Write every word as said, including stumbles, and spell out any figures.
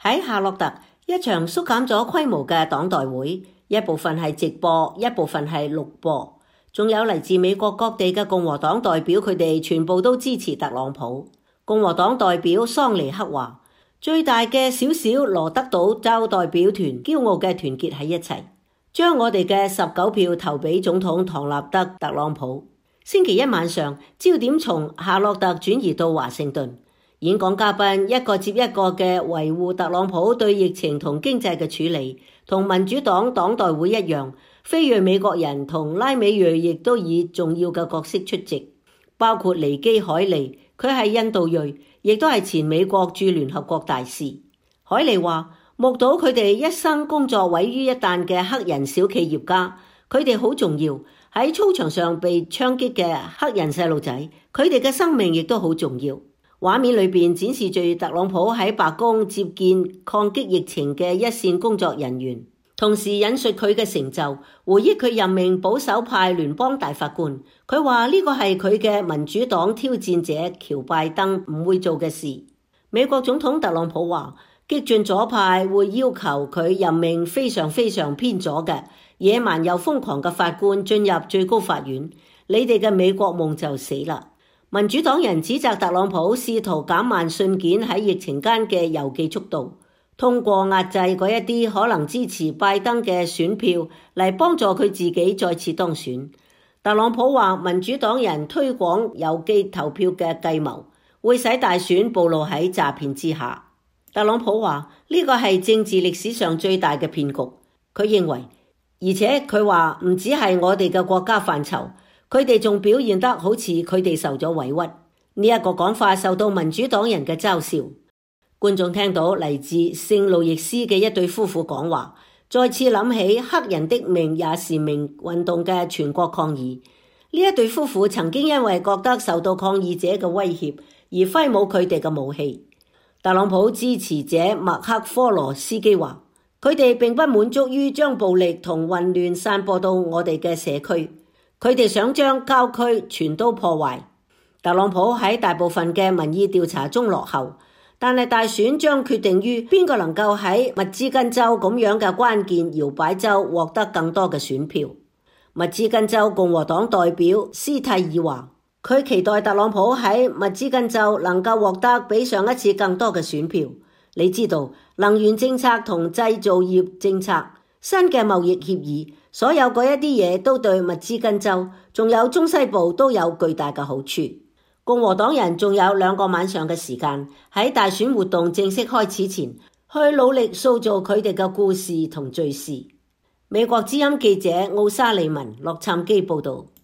喺夏洛特，一場縮減咗規模嘅黨代會，一部分係直播，一部分係錄播，仲有嚟自美國各地嘅共和黨代表，佢哋全部都支持特朗普。共和黨代表桑尼克話：最大嘅小小羅德島州代表團驕傲嘅團結喺一齊，將我哋嘅十九票投俾總統唐納德特朗普。星期一晚上，焦點從夏洛特轉移到華盛頓，演講嘉賓一個接一個嘅維護特朗普對疫情同經濟嘅處理，同民主黨黨代會一樣，非裔美國人同拉美裔亦都以重要嘅角色出席，包括尼基海利，佢係印度裔，亦都係前美國駐聯合國大使。海利話：目睹佢哋一生工作毀於一旦嘅黑人小企業家，佢哋好重要。喺操場上被槍擊嘅黑人細路仔，佢哋嘅生命亦都好重要。畫面裏邊展示住特朗普喺白宮接見抗擊疫情嘅一線工作人員，同時引述佢嘅成就，回憶佢任命保守派聯邦大法官。佢話呢個係佢嘅民主黨挑戰者喬拜登唔會做嘅事。美國總統特朗普話，激進左派會要求佢任命非常非常偏左嘅野蠻又瘋狂嘅法官進入最高法院，你哋嘅美國夢就死啦。民主黨人指責特朗普試圖減慢信件喺疫情間嘅郵寄速度，通過壓制嗰一啲可能支持拜登嘅選票嚟幫助佢自己再次當選。特朗普話民主黨人推廣郵寄投票嘅計謀會使大選暴露喺詐騙之下。特朗普話呢個係政治歷史上最大嘅騙局。佢認為，而且佢話唔只係我哋嘅國家範疇，佢哋仲表現得好似佢哋受咗委屈。呢、這、一個講法受到民主黨人嘅嘲笑。觀眾聽到嚟自聖路易斯嘅一對夫婦講話，再次諗起黑人的命也是命運動嘅全國抗議。呢一對夫婦曾經因為覺得受到抗議者嘅威脅而揮舞佢哋嘅武器。特朗普支持者麥克科羅斯基話，佢哋並不滿足於將暴力同混亂散播到我哋嘅社區，佢哋想將郊區全都破壞。特朗普喺大部分嘅民意調查中落後，但係大選將決定於邊個能夠喺密茲根州咁樣嘅關鍵搖擺州獲得更多嘅選票。密茲根州共和黨代表斯蒂爾話，佢期待特朗普喺密茲根州能夠獲得比上一次更多嘅選票。你知道，能源政策同製造業政策、新嘅貿易協議，所有嗰一啲嘢都對密茲根州仲有中西部都有巨大嘅好處。共和黨人仲有兩個晚上嘅時間，喺大選活動正式開始前，去努力塑造佢哋嘅故事同敘事。美國之音記者奧沙利文洛杉磯報道。